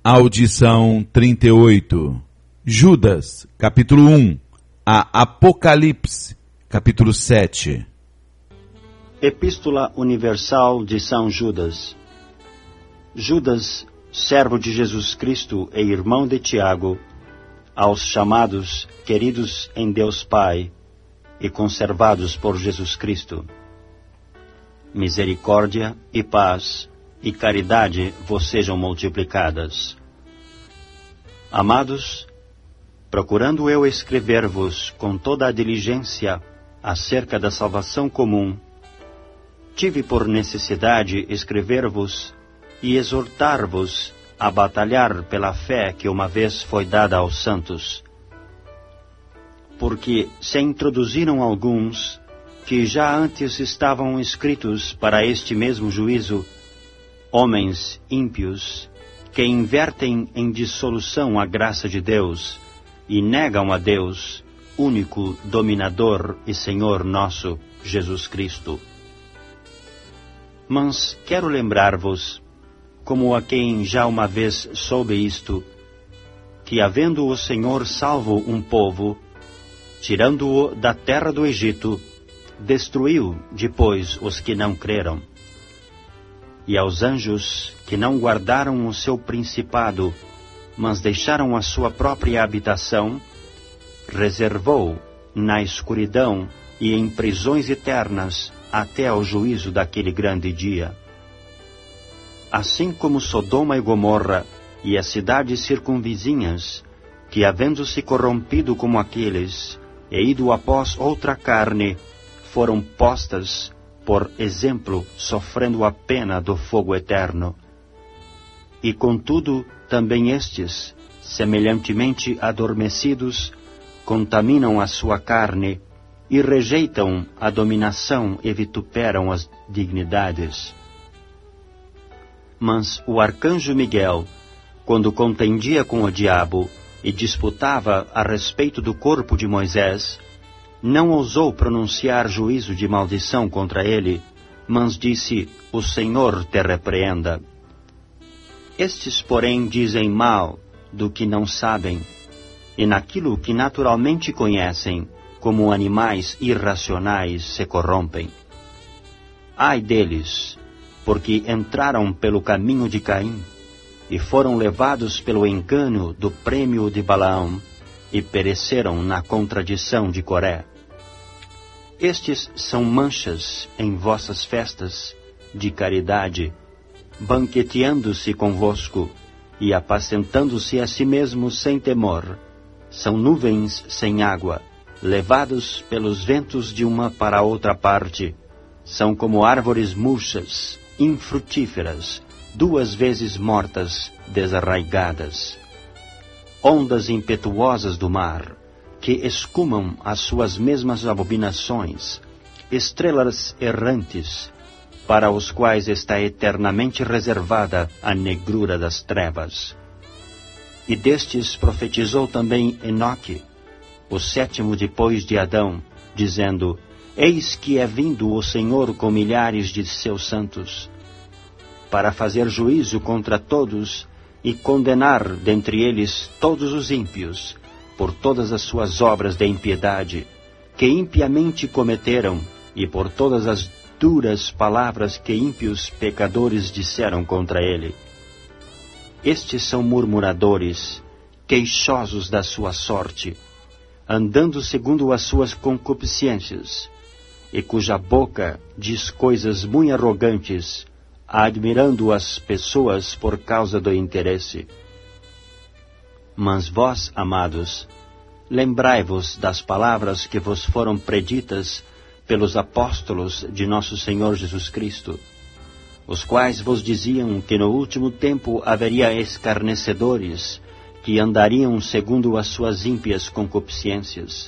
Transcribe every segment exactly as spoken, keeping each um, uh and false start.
Audição trinta e oito. Judas, capítulo um. A Apocalipse, capítulo sete. Epístola Universal de São Judas. Judas, servo de Jesus Cristo e irmão de Tiago, aos chamados, queridos em Deus Pai e conservados por Jesus Cristo. Misericórdia e paz e caridade vos sejam multiplicadas. Amados, procurando eu escrever-vos com toda a diligência acerca da salvação comum, tive por necessidade escrever-vos e exortar-vos a batalhar pela fé que uma vez foi dada aos santos. Porque se introduziram alguns que já antes estavam escritos para este mesmo juízo, homens ímpios, que invertem em dissolução a graça de Deus e negam a Deus, único dominador e Senhor nosso, Jesus Cristo. Mas quero lembrar-vos, como a quem já uma vez soube isto, que havendo o Senhor salvo um povo, tirando-o da terra do Egito, destruiu depois os que não creram. E aos anjos que não guardaram o seu principado, mas deixaram a sua própria habitação, reservou na escuridão e em prisões eternas até ao juízo daquele grande dia. Assim como Sodoma e Gomorra e as cidades circunvizinhas, que havendo-se corrompido como aqueles, e ido após outra carne, foram postas por exemplo, sofrendo a pena do fogo eterno. E contudo, também estes, semelhantemente adormecidos, contaminam a sua carne e rejeitam a dominação e vituperam as dignidades. Mas o arcanjo Miguel, quando contendia com o diabo e disputava a respeito do corpo de Moisés, não ousou pronunciar juízo de maldição contra ele, mas disse, o Senhor te repreenda. Estes, porém, dizem mal do que não sabem, e naquilo que naturalmente conhecem, como animais irracionais se corrompem. Ai deles, porque entraram pelo caminho de Caim, e foram levados pelo engano do prêmio de Balaão, e pereceram na contradição de Coré. Estes são manchas em vossas festas de caridade, banqueteando-se convosco e apacentando-se a si mesmos sem temor. São nuvens sem água, levados pelos ventos de uma para outra parte. São como árvores murchas, infrutíferas, duas vezes mortas, desarraigadas. Ondas impetuosas do mar, que escumam as suas mesmas abominações, estrelas errantes, para os quais está eternamente reservada a negrura das trevas. E destes profetizou também Enoque, o sétimo depois de Adão, dizendo, Eis que é vindo o Senhor com milhares de seus santos, para fazer juízo contra todos e condenar dentre eles todos os ímpios, por todas as suas obras de impiedade, que impiamente cometeram, e por todas as duras palavras que ímpios pecadores disseram contra ele. Estes são murmuradores, queixosos da sua sorte, andando segundo as suas concupiscências, e cuja boca diz coisas muito arrogantes, admirando as pessoas por causa do interesse. Mas vós, amados, lembrai-vos das palavras que vos foram preditas pelos apóstolos de nosso Senhor Jesus Cristo, os quais vos diziam que no último tempo haveria escarnecedores, que andariam segundo as suas ímpias concupiscências.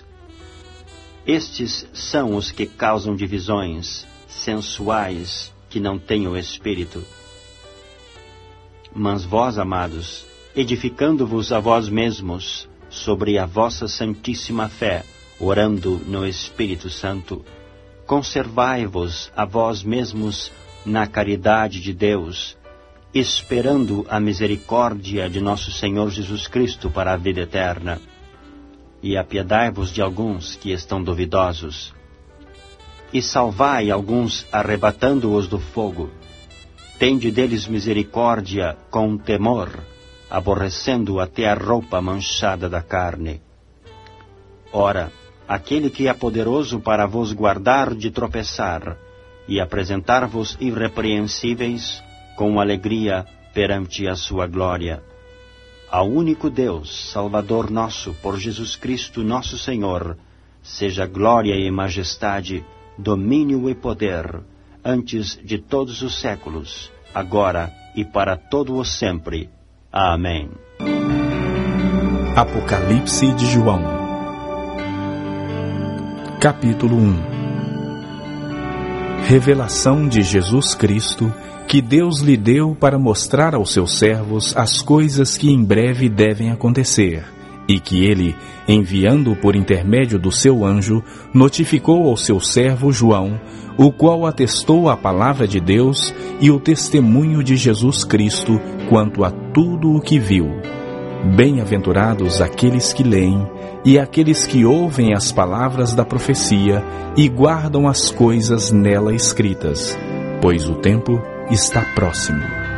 Estes são os que causam divisões, sensuais, que não têm o Espírito. Mas vós, amados, edificando-vos a vós mesmos sobre a vossa santíssima fé, orando no Espírito Santo, conservai-vos a vós mesmos na caridade de Deus, esperando a misericórdia de nosso Senhor Jesus Cristo para a vida eterna. E apiedai-vos de alguns que estão duvidosos. E salvai alguns, arrebatando-os do fogo. Tende deles misericórdia com temor, aborrecendo até a roupa manchada da carne. Ora, aquele que é poderoso para vos guardar de tropeçar, e apresentar-vos irrepreensíveis, com alegria perante a sua glória. Ao único Deus, Salvador nosso, por Jesus Cristo nosso Senhor, seja glória e majestade, domínio e poder, antes de todos os séculos, agora e para todo o sempre. Amém. Apocalipse de João, capítulo um. Revelação de Jesus Cristo, que Deus lhe deu para mostrar aos seus servos as coisas que em breve devem acontecer, e que ele, enviando por intermédio do seu anjo, notificou ao seu servo João, o qual atestou a palavra de Deus e o testemunho de Jesus Cristo quanto a tudo o que viu. Bem-aventurados aqueles que leem e aqueles que ouvem as palavras da profecia e guardam as coisas nela escritas, pois o tempo está próximo.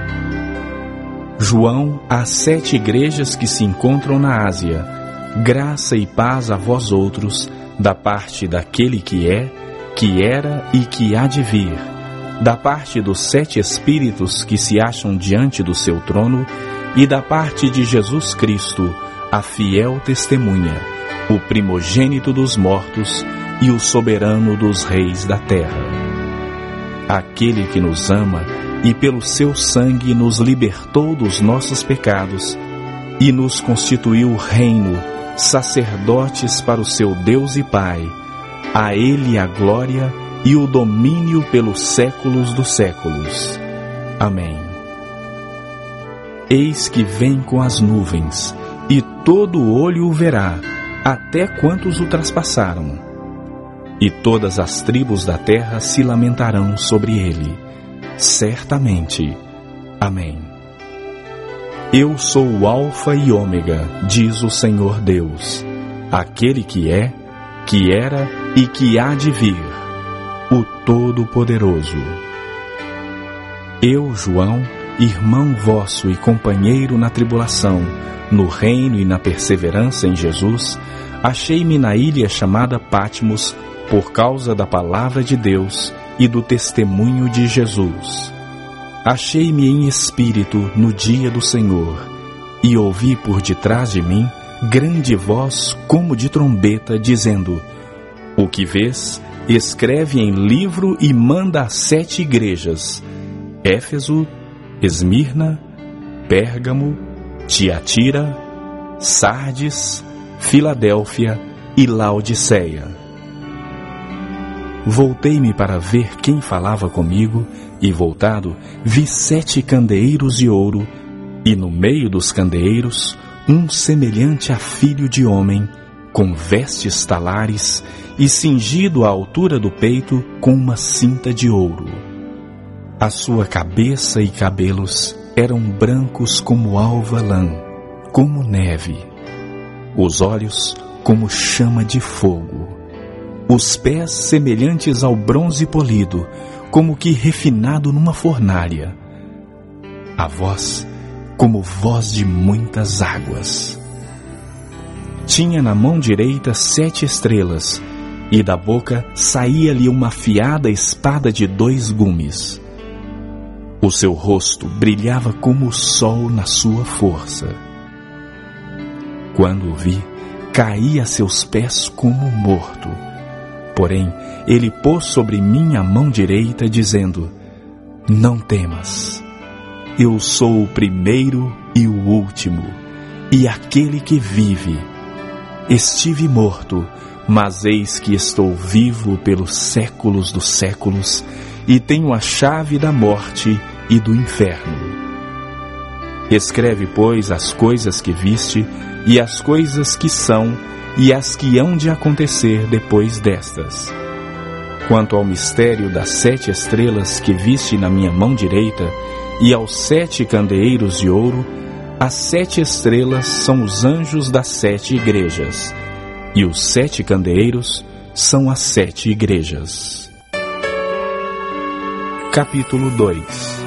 João, às sete igrejas que se encontram na Ásia, graça e paz a vós outros, da parte daquele que é, que era e que há de vir, da parte dos sete Espíritos que se acham diante do seu trono, e da parte de Jesus Cristo, a fiel testemunha, o primogênito dos mortos e o soberano dos reis da terra. Aquele que nos ama e pelo seu sangue nos libertou dos nossos pecados e nos constituiu reino, sacerdotes para o seu Deus e Pai. A ele a glória e o domínio pelos séculos dos séculos. Amém. Eis que vem com as nuvens, e todo olho o verá, até quantos o traspassaram. E todas as tribos da terra se lamentarão sobre ele. Certamente. Amém. Eu sou o Alfa e Ômega, diz o Senhor Deus, aquele que é, que era e que há de vir, o Todo-Poderoso. Eu, João, irmão vosso e companheiro na tribulação, no reino e na perseverança em Jesus, achei-me na ilha chamada Patmos, por causa da palavra de Deus e do testemunho de Jesus. Achei-me em espírito no dia do Senhor, e ouvi por detrás de mim grande voz como de trombeta, dizendo: O que vês, escreve em livro e manda a sete igrejas: Éfeso, Esmirna, Pérgamo, Tiatira, Sardes, Filadélfia e Laodiceia. Voltei-me para ver quem falava comigo, e voltado, vi sete candeeiros de ouro, e no meio dos candeeiros, um semelhante a filho de homem, com vestes talares, e cingido à altura do peito com uma cinta de ouro. A sua cabeça e cabelos eram brancos como alva lã, como neve. Os olhos como chama de fogo. Os pés semelhantes ao bronze polido, como que refinado numa fornalha. A voz como voz de muitas águas. Tinha na mão direita sete estrelas, e da boca saía-lhe uma afiada espada de dois gumes. O seu rosto brilhava como o sol na sua força. Quando o vi, caí a seus pés como morto. Porém, ele pôs sobre mim a mão direita, dizendo: Não temas, eu sou o primeiro e o último, e aquele que vive. Estive morto, mas eis que estou vivo pelos séculos dos séculos, e tenho a chave da morte e do inferno. Escreve, pois, as coisas que viste, e as coisas que são, e as que hão de acontecer depois destas. Quanto ao mistério das sete estrelas que viste na minha mão direita, e aos sete candeeiros de ouro, as sete estrelas são os anjos das sete igrejas, e os sete candeeiros são as sete igrejas. Capítulo dois.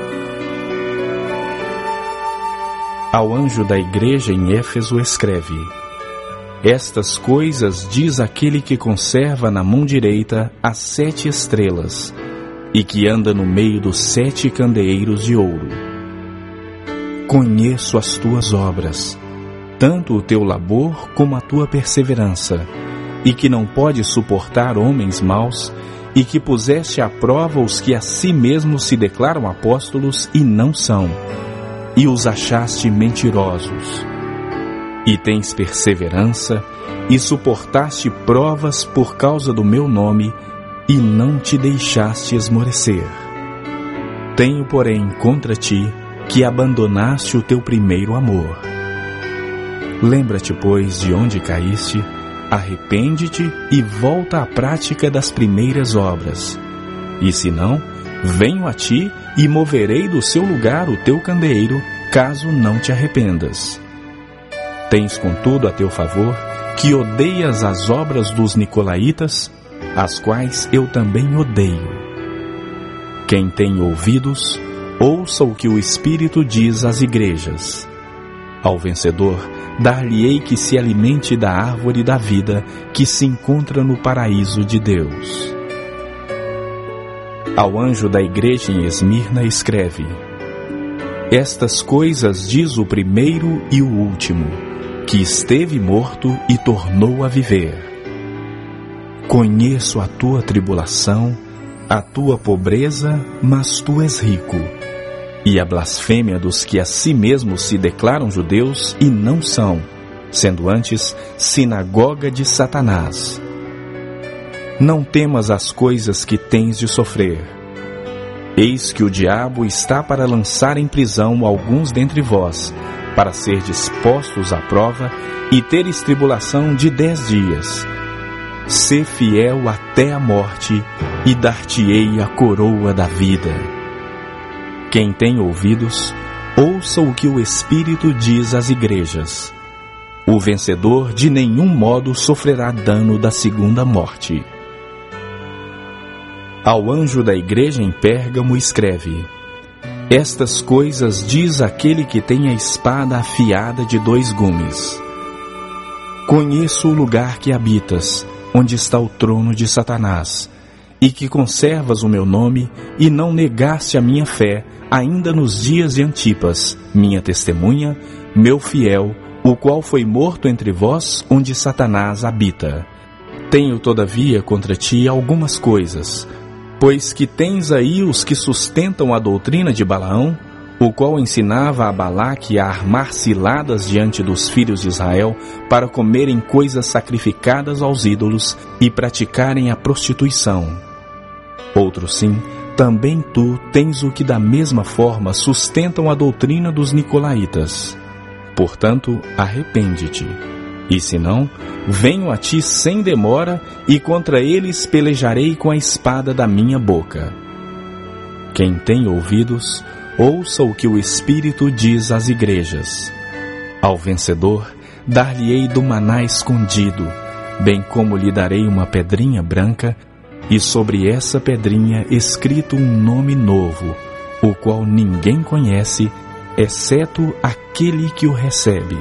Ao anjo da igreja em Éfeso escreve: Estas coisas diz aquele que conserva na mão direita as sete estrelas, e que anda no meio dos sete candeeiros de ouro. Conheço as tuas obras, tanto o teu labor como a tua perseverança, e que não podes suportar homens maus, e que puseste à prova os que a si mesmos se declaram apóstolos e não são, e os achaste mentirosos. E tens perseverança, e suportaste provas por causa do meu nome, e não te deixaste esmorecer. Tenho, porém, contra ti, que abandonaste o teu primeiro amor. Lembra-te, pois, de onde caíste, arrepende-te e volta à prática das primeiras obras. E se não, venho a ti e moverei do seu lugar o teu candeeiro, caso não te arrependas. Tens, contudo, a teu favor, que odeias as obras dos nicolaítas, as quais eu também odeio. Quem tem ouvidos, ouça o que o Espírito diz às igrejas. Ao vencedor, dar-lhe-ei que se alimente da árvore da vida que se encontra no paraíso de Deus. Ao anjo da igreja em Esmirna escreve: Estas coisas diz o primeiro e o último, que esteve morto e tornou a viver. Conheço a tua tribulação, a tua pobreza, mas tu és rico, e a blasfêmia dos que a si mesmos se declaram judeus e não são, sendo antes sinagoga de Satanás. Não temas as coisas que tens de sofrer. Eis que o diabo está para lançar em prisão alguns dentre vós, para serdes postos à prova e teres tribulação de dez dias. Sê fiel até a morte, e dar-te-ei a coroa da vida. Quem tem ouvidos, ouça o que o Espírito diz às igrejas. O vencedor de nenhum modo sofrerá dano da segunda morte. Ao anjo da igreja em Pérgamo escreve: Estas coisas diz aquele que tem a espada afiada de dois gumes. Conheço o lugar que habitas, onde está o trono de Satanás, e que conservas o meu nome, e não negaste a minha fé, ainda nos dias de Antipas, minha testemunha, meu fiel, o qual foi morto entre vós, onde Satanás habita. Tenho, todavia, contra ti algumas coisas, pois que tens aí os que sustentam a doutrina de Balaão, o qual ensinava a Balaque a armar ciladas diante dos filhos de Israel para comerem coisas sacrificadas aos ídolos e praticarem a prostituição. Outro sim, também tu tens o que da mesma forma sustentam a doutrina dos nicolaítas. Portanto, arrepende-te. E se não, venho a ti sem demora, e contra eles pelejarei com a espada da minha boca. Quem tem ouvidos, ouça o que o Espírito diz às igrejas. Ao vencedor, dar-lhe-ei do maná escondido, bem como lhe darei uma pedrinha branca, e sobre essa pedrinha escrito um nome novo, o qual ninguém conhece, exceto aquele que o recebe.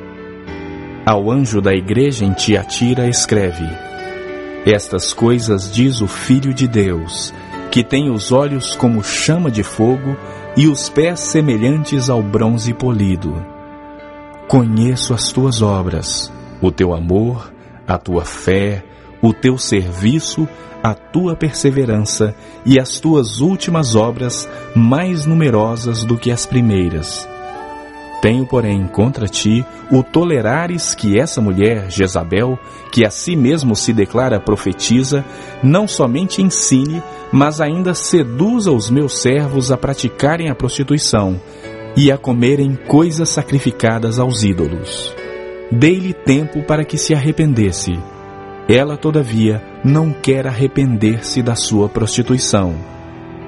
Ao anjo da igreja em Tiatira escreve: Estas coisas diz o Filho de Deus, que tem os olhos como chama de fogo e os pés semelhantes ao bronze polido. Conheço as tuas obras, o teu amor, a tua fé, o teu serviço, a tua perseverança e as tuas últimas obras mais numerosas do que as primeiras. Tenho, porém, contra ti o tolerares que essa mulher, Jezabel, que a si mesmo se declara profetisa, não somente ensine, mas ainda seduza os meus servos a praticarem a prostituição e a comerem coisas sacrificadas aos ídolos. Dei-lhe tempo para que se arrependesse. Ela, todavia, não quer arrepender-se da sua prostituição.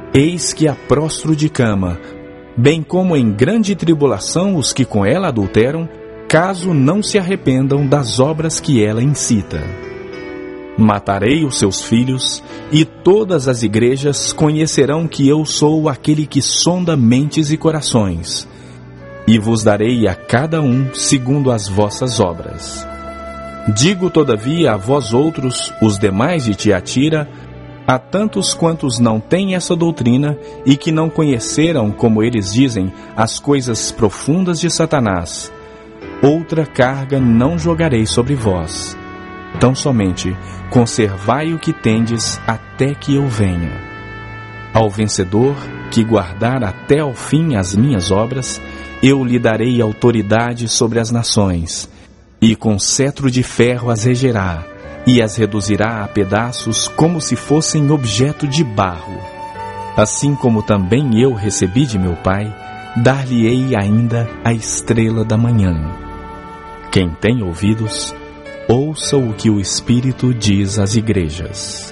eis que a prostro de cama, bem como em grande tribulação os que com ela adulteram, caso não se arrependam das obras que ela incita. Matarei os seus filhos, e todas as igrejas conhecerão que eu sou aquele que sonda mentes e corações, e vos darei a cada um segundo as vossas obras. Digo todavia a vós outros, os demais de Tiatira, a tantos quantos não têm essa doutrina e que não conheceram, como eles dizem, as coisas profundas de Satanás, outra carga não jogarei sobre vós. Tão somente conservai o que tendes até que eu venha. Ao vencedor, que guardar até ao fim as minhas obras, eu lhe darei autoridade sobre as nações, e com cetro de ferro as regerá, e as reduzirá a pedaços como se fossem objeto de barro. Assim como também eu recebi de meu Pai, dar-lhe-ei ainda a estrela da manhã. Quem tem ouvidos, ouça o que o Espírito diz às igrejas.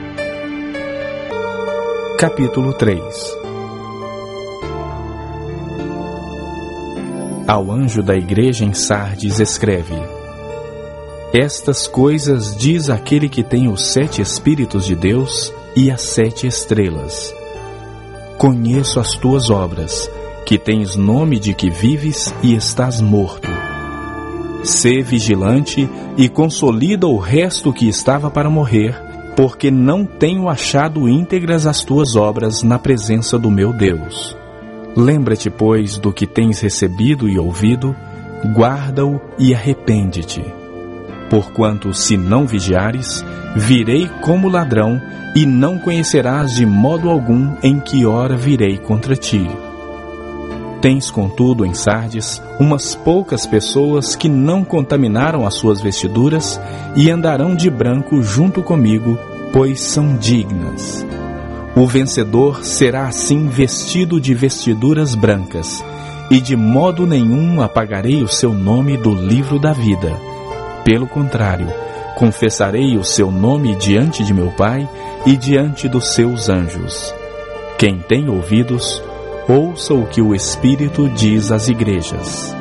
Capítulo três. Ao anjo da igreja em Sardes escreve: Estas coisas diz aquele que tem os sete Espíritos de Deus e as sete estrelas. Conheço as tuas obras, que tens nome de que vives e estás morto. Sê vigilante e consolida o resto que estava para morrer, porque não tenho achado íntegras as tuas obras na presença do meu Deus. Lembra-te, pois, do que tens recebido e ouvido, guarda-o e arrepende-te. Porquanto, se não vigiares, virei como ladrão, e não conhecerás de modo algum em que hora virei contra ti. Tens, contudo, em Sardes, umas poucas pessoas que não contaminaram as suas vestiduras e andarão de branco junto comigo, pois são dignas. O vencedor será assim vestido de vestiduras brancas, e de modo nenhum apagarei o seu nome do livro da vida. Pelo contrário, confessarei o seu nome diante de meu Pai e diante dos seus anjos. Quem tem ouvidos, ouça o que o Espírito diz às igrejas.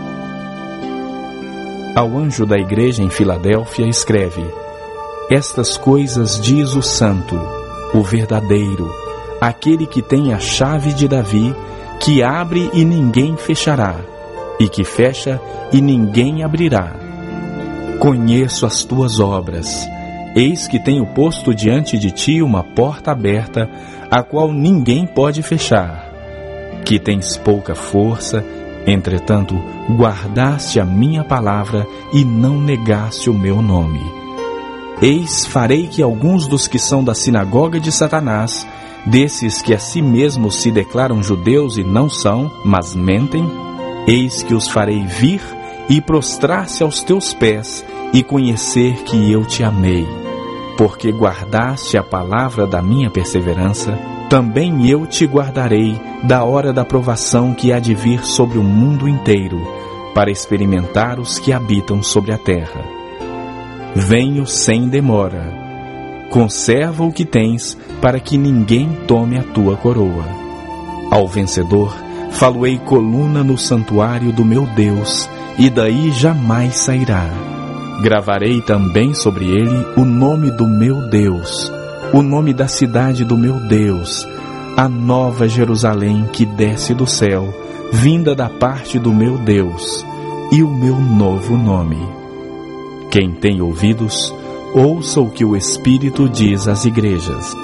Ao anjo da igreja em Filadélfia escreve: Estas coisas diz o Santo, o verdadeiro, aquele que tem a chave de Davi, que abre e ninguém fechará, e que fecha e ninguém abrirá. Conheço as tuas obras. Eis que tenho posto diante de ti uma porta aberta, a qual ninguém pode fechar. Que tens pouca força, entretanto, guardaste a minha palavra e não negaste o meu nome. Eis, farei que alguns dos que são da sinagoga de Satanás, desses que a si mesmos se declaram judeus e não são, mas mentem, eis que os farei vir e prostrar-se aos teus pés e conhecer que eu te amei. Porque guardaste a palavra da minha perseverança, também eu te guardarei da hora da provação que há de vir sobre o mundo inteiro, para experimentar os que habitam sobre a terra. Venho sem demora. Conserva o que tens, para que ninguém tome a tua coroa. Ao vencedor, falo-ei coluna no santuário do meu Deus, e daí jamais sairá. Gravarei também sobre ele o nome do meu Deus, o nome da cidade do meu Deus, a nova Jerusalém que desce do céu, vinda da parte do meu Deus, e o meu novo nome. Quem tem ouvidos, ouça o que o Espírito diz às igrejas.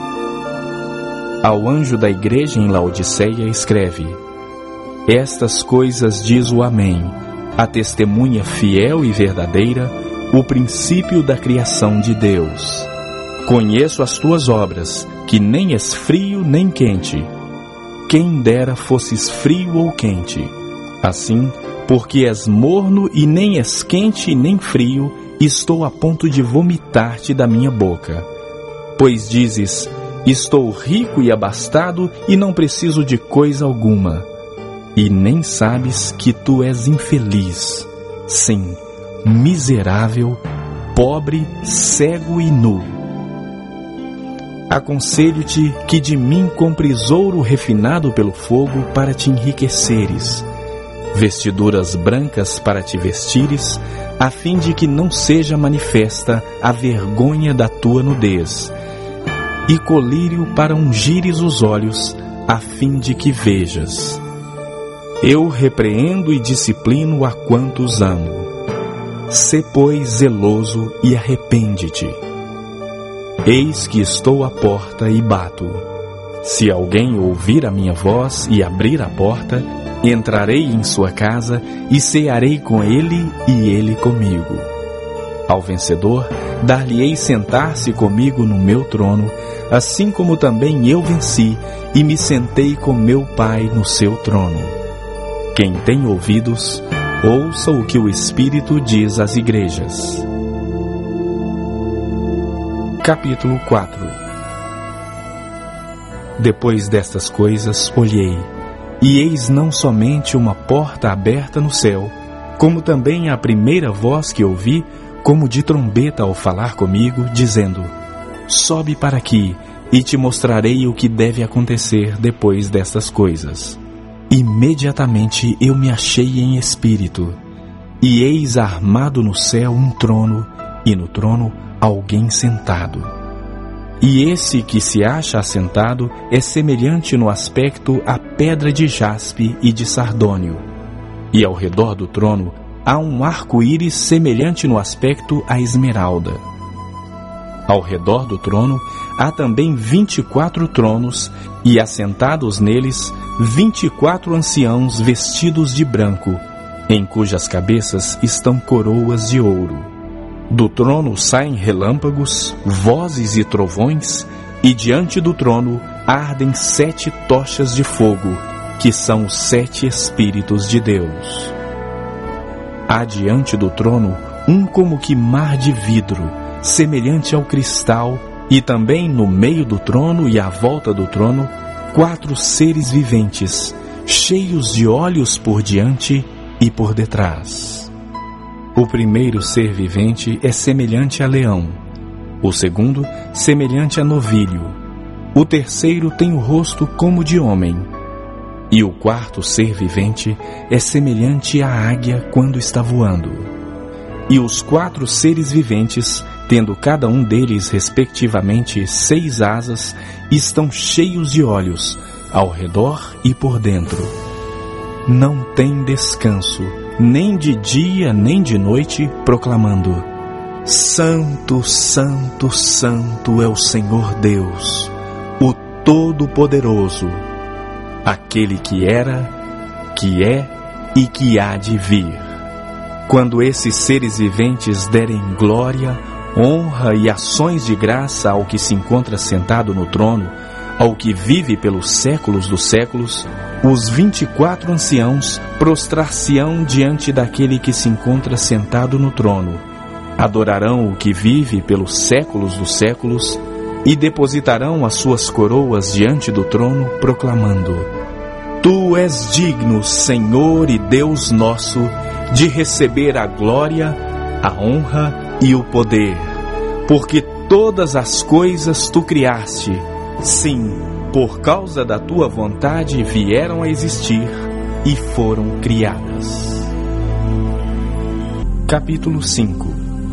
Ao anjo da igreja em Laodiceia escreve: Estas coisas diz o Amém, a testemunha fiel e verdadeira, o princípio da criação de Deus. Conheço as tuas obras, que nem és frio nem quente. Quem dera fosses frio ou quente. Assim, porque és morno e nem és quente nem frio, estou a ponto de vomitar-te da minha boca. Pois dizes: Estou rico e abastado e não preciso de coisa alguma. E nem sabes que tu és infeliz, sim, miserável, pobre, cego e nu. Aconselho-te que de mim compres ouro refinado pelo fogo para te enriqueceres, vestiduras brancas para te vestires, a fim de que não seja manifesta a vergonha da tua nudez, e colírio para ungires os olhos, a fim de que vejas. Eu repreendo e disciplino a quantos amo. Sê, pois, zeloso e arrepende-te. Eis que estou à porta e bato. Se alguém ouvir a minha voz e abrir a porta, entrarei em sua casa e cearei com ele e ele comigo. Ao vencedor, dar-lhe-ei sentar-se comigo no meu trono, assim como também eu venci e me sentei com meu Pai no seu trono. Quem tem ouvidos, ouça o que o Espírito diz às igrejas. Capítulo quatro. Depois destas coisas olhei, e eis não somente uma porta aberta no céu, como também a primeira voz que ouvi, como de trombeta ao falar comigo, dizendo: sobe para aqui, e te mostrarei o que deve acontecer depois destas coisas. Imediatamente eu me achei em espírito, e eis armado no céu um trono, e no trono alguém sentado. E esse que se acha assentado é semelhante no aspecto à pedra de jaspe e de sardônio. E ao redor do trono há um arco-íris semelhante no aspecto à esmeralda. Ao redor do trono há também vinte e quatro tronos, e assentados neles vinte e quatro anciãos vestidos de branco, em cujas cabeças estão coroas de ouro. Do trono saem relâmpagos, vozes e trovões, e diante do trono ardem sete tochas de fogo, que são os sete Espíritos de Deus. Há diante do trono um como que mar de vidro, semelhante ao cristal, e também no meio do trono e à volta do trono, quatro seres viventes, cheios de olhos por diante e por detrás. O primeiro ser vivente é semelhante a leão, o segundo semelhante a novilho, o terceiro tem o rosto como de homem, e o quarto ser vivente é semelhante à águia quando está voando. E os quatro seres viventes, tendo cada um deles respectivamente seis asas, estão cheios de olhos, ao redor e por dentro. Não tem descanso, nem de dia nem de noite, proclamando: Santo, Santo, Santo é o Senhor Deus, o Todo-Poderoso, aquele que era, que é e que há de vir. Quando esses seres viventes derem glória, honra e ações de graça ao que se encontra sentado no trono, ao que vive pelos séculos dos séculos, os vinte e quatro anciãos prostrar-se-ão diante daquele que se encontra sentado no trono, adorarão o que vive pelos séculos dos séculos e depositarão as suas coroas diante do trono, proclamando: Tu és digno, Senhor e Deus nosso, de receber a glória, a honra e o poder, porque todas as coisas tu criaste, sim, por causa da tua vontade vieram a existir e foram criadas. Capítulo cinco.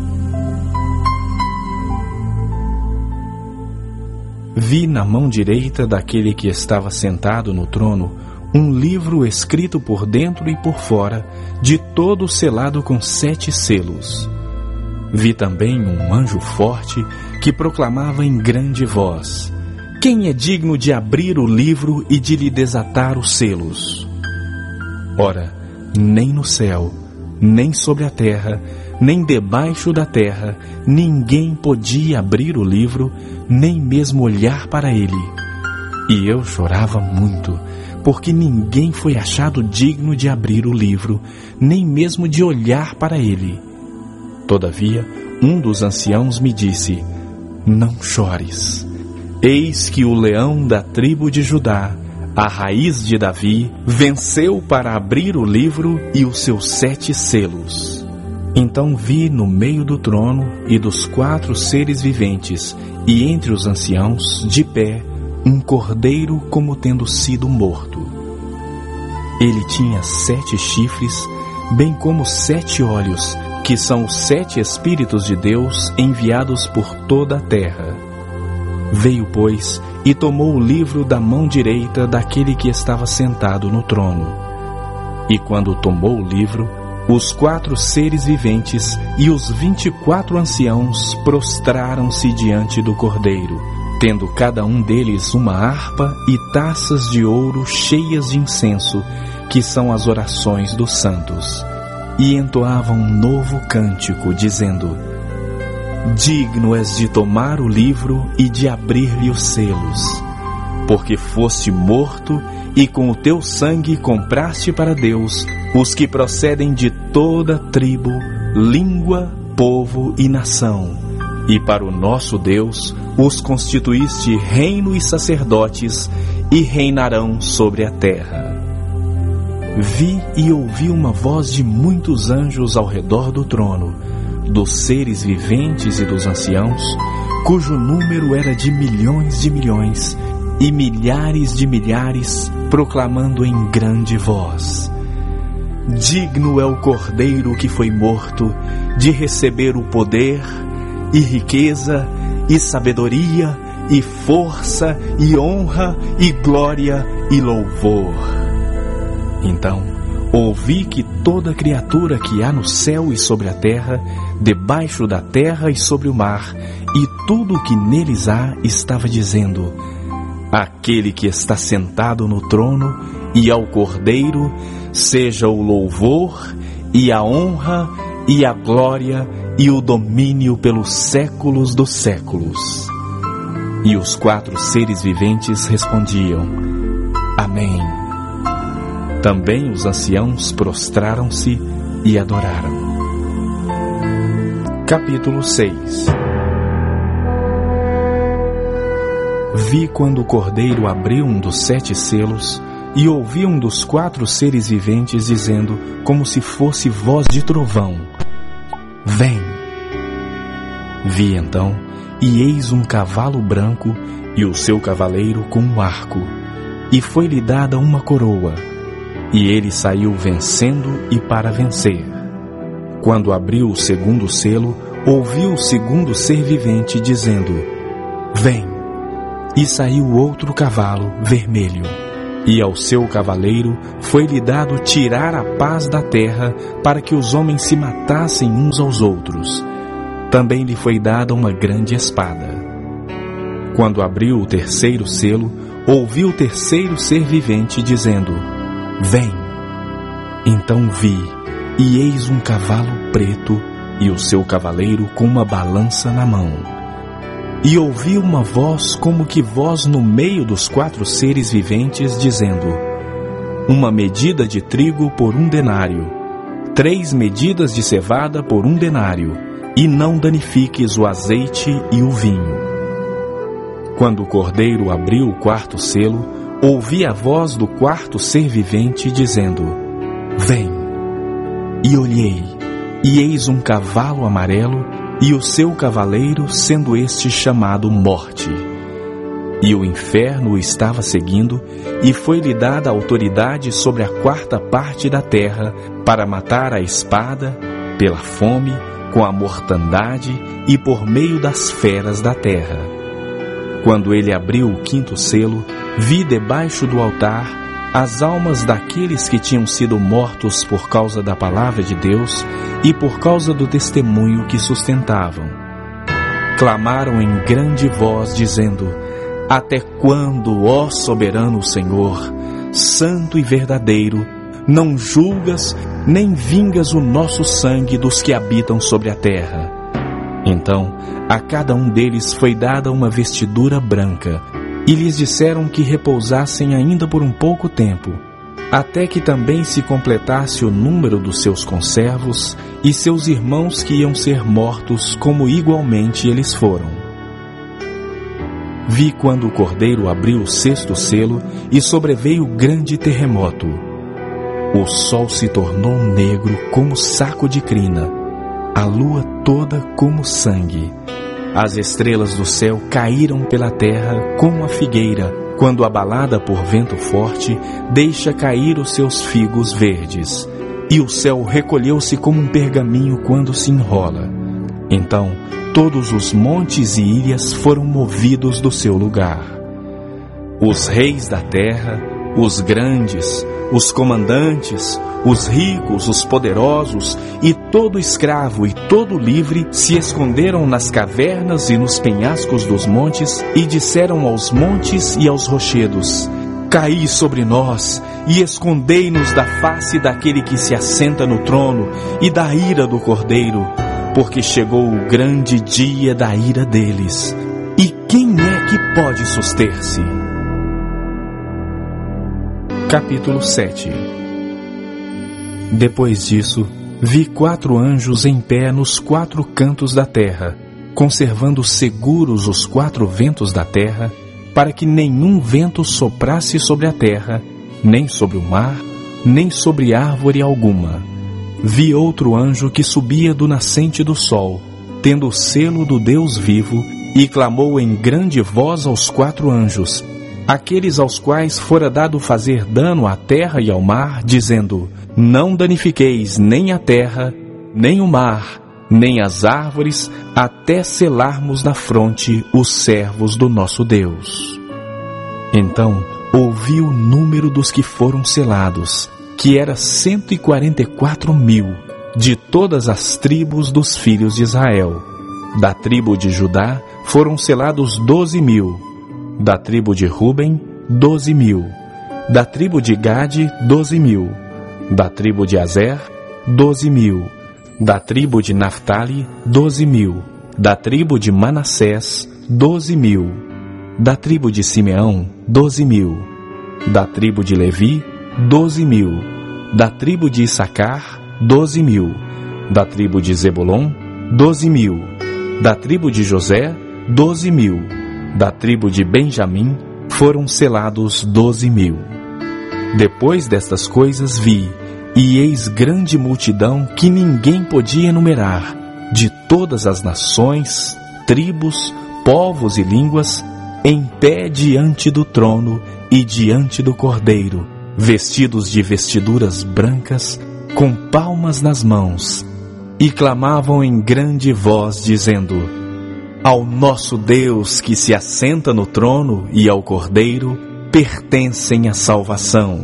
Vi na mão direita daquele que estava sentado no trono um livro escrito por dentro e por fora, de todo selado com sete selos. Vi também um anjo forte que proclamava em grande voz: Quem é digno de abrir o livro e de lhe desatar os selos? Ora, nem no céu, nem sobre a terra, nem debaixo da terra, ninguém podia abrir o livro, nem mesmo olhar para ele. E eu chorava muito, porque ninguém foi achado digno de abrir o livro, nem mesmo de olhar para ele. Todavia, um dos anciãos me disse: Não chores. Eis que o leão da tribo de Judá, a raiz de Davi, venceu para abrir o livro e os seus sete selos. Então vi no meio do trono e dos quatro seres viventes, e entre os anciãos, de pé, um cordeiro como tendo sido morto. Ele tinha sete chifres, bem como sete olhos, que são os sete Espíritos de Deus enviados por toda a terra. Veio, pois, e tomou o livro da mão direita daquele que estava sentado no trono. E quando tomou o livro, os quatro seres viventes e os vinte e quatro anciãos prostraram-se diante do Cordeiro, tendo cada um deles uma harpa e taças de ouro cheias de incenso, que são as orações dos santos. E entoavam um novo cântico, dizendo: Digno és de tomar o livro e de abrir-lhe os selos, porque foste morto e com o teu sangue compraste para Deus os que procedem de toda tribo, língua, povo e nação, e para o nosso Deus os constituíste reino e sacerdotes, e reinarão sobre a terra. Vi e ouvi uma voz de muitos anjos ao redor do trono, dos seres viventes e dos anciãos, cujo número era de milhões de milhões e milhares de milhares, proclamando em grande voz: Digno é o Cordeiro que foi morto de receber o poder e riqueza e sabedoria e força e honra e glória e louvor. Então ouvi que toda criatura que há no céu e sobre a terra, debaixo da terra e sobre o mar, e tudo o que neles há, estava dizendo: Aquele que está sentado no trono e ao Cordeiro, seja o louvor e a honra e a glória e o domínio pelos séculos dos séculos. E os quatro seres viventes respondiam: Amém. Também os anciãos prostraram-se e adoraram. Capítulo seis. Vi quando o Cordeiro abriu um dos sete selos, e ouvi um dos quatro seres viventes dizendo, como se fosse voz de trovão: Vem! Vi então, e eis um cavalo branco, e o seu cavaleiro com um arco, e foi-lhe dada uma coroa, e ele saiu vencendo e para vencer. Quando abriu o segundo selo, ouvi o segundo ser vivente dizendo: Vem! E saiu outro cavalo vermelho, e ao seu cavaleiro foi-lhe dado tirar a paz da terra, para que os homens se matassem uns aos outros. Também lhe foi dada uma grande espada. Quando abriu o terceiro selo, ouvi o terceiro ser vivente dizendo: Vem! Então vi, e eis um cavalo preto, e o seu cavaleiro com uma balança na mão. E ouvi uma voz como que voz no meio dos quatro seres viventes, dizendo: Uma medida de trigo por um denário, três medidas de cevada por um denário, e não danifiques o azeite e o vinho. Quando o Cordeiro abriu o quarto selo, ouvi a voz do quarto ser vivente dizendo: Vem! E olhei, e eis um cavalo amarelo, e o seu cavaleiro, sendo este chamado Morte. E o inferno o estava seguindo, e foi-lhe dada autoridade sobre a quarta parte da terra, para matar a espada, pela fome, com a mortandade e por meio das feras da terra. Quando ele abriu o quinto selo, vi debaixo do altar as almas daqueles que tinham sido mortos por causa da palavra de Deus e por causa do testemunho que sustentavam. Clamaram em grande voz, dizendo: Até quando, ó soberano Senhor, santo e verdadeiro, não julgas nem vingas o nosso sangue dos que habitam sobre a terra? Então a cada um deles foi dada uma vestidura branca, e lhes disseram que repousassem ainda por um pouco tempo, até que também se completasse o número dos seus conservos e seus irmãos que iam ser mortos, como igualmente eles foram. Vi quando o Cordeiro abriu o sexto selo, e sobreveio grande terremoto. O sol se tornou negro como saco de crina, a lua toda como sangue. As estrelas do céu caíram pela terra como a figueira, quando abalada por vento forte, deixa cair os seus figos verdes. E o céu recolheu-se como um pergaminho quando se enrola. Então, todos os montes e ilhas foram movidos do seu lugar. Os reis da terra, os grandes, os comandantes, os ricos, os poderosos, e todo escravo e todo livre se esconderam nas cavernas e nos penhascos dos montes e disseram aos montes e aos rochedos: caí sobre nós e escondei-nos da face daquele que se assenta no trono e da ira do Cordeiro, porque chegou o grande dia da ira deles. E quem é que pode suster-se? Capítulo sete. Depois disso, vi quatro anjos em pé nos quatro cantos da terra, conservando seguros os quatro ventos da terra, para que nenhum vento soprasse sobre a terra, nem sobre o mar, nem sobre árvore alguma. Vi outro anjo que subia do nascente do sol, tendo o selo do Deus vivo, e clamou em grande voz aos quatro anjos, aqueles aos quais fora dado fazer dano à terra e ao mar, dizendo: não danifiqueis nem a terra, nem o mar, nem as árvores, até selarmos na fronte os servos do nosso Deus. Então ouvi o número dos que foram selados, que era cento e quarenta e quatro mil, de todas as tribos dos filhos de Israel. Da tribo de Judá foram selados doze mil, da tribo de Ruben, doze mil, da tribo de Gade, doze mil, da tribo de Azer, doze mil, da tribo de Naftali, doze mil, da tribo de Manassés, doze mil, da tribo de Simeão, doze mil, da tribo de Levi, doze mil, da tribo de Issacar, doze mil, da tribo de Zebulon, doze mil, da tribo de José, doze mil, da tribo de Benjamim foram selados doze mil. Depois destas coisas vi, e eis grande multidão que ninguém podia enumerar, de todas as nações, tribos, povos e línguas, em pé diante do trono e diante do Cordeiro, vestidos de vestiduras brancas, com palmas nas mãos, e clamavam em grande voz, dizendo: ao nosso Deus que se assenta no trono e ao Cordeiro pertencem a salvação.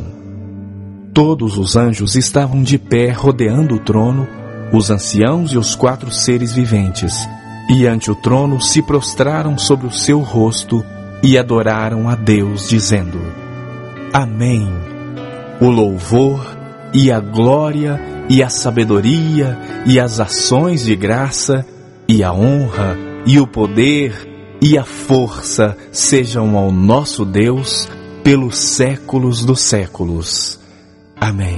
Todos os anjos estavam de pé rodeando o trono, os anciãos e os quatro seres viventes, e ante o trono se prostraram sobre o seu rosto e adoraram a Deus, dizendo: Amém. O louvor e a glória e a sabedoria e as ações de graça e a honra e o poder e a força sejam ao nosso Deus pelos séculos dos séculos. Amém.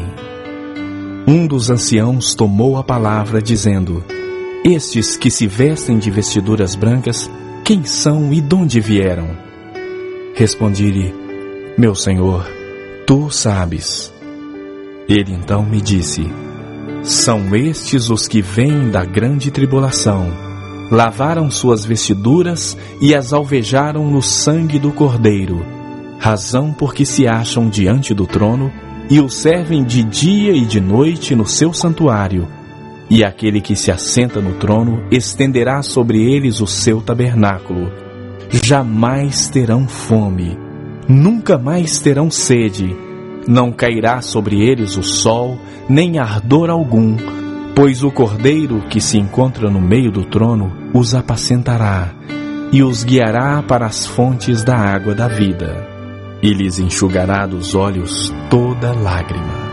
Um dos anciãos tomou a palavra, dizendo: Estes que se vestem de vestiduras brancas, quem são e donde vieram? Respondi-lhe: Meu Senhor, tu sabes. Ele então me disse: São estes os que vêm da grande tribulação, lavaram suas vestiduras e as alvejaram no sangue do Cordeiro, razão porque se acham diante do trono e o servem de dia e de noite no seu santuário. E aquele que se assenta no trono estenderá sobre eles o seu tabernáculo. Jamais terão fome, nunca mais terão sede, não cairá sobre eles o sol, nem ardor algum, pois o Cordeiro que se encontra no meio do trono os apacentará e os guiará para as fontes da água da vida, e lhes enxugará dos olhos toda lágrima.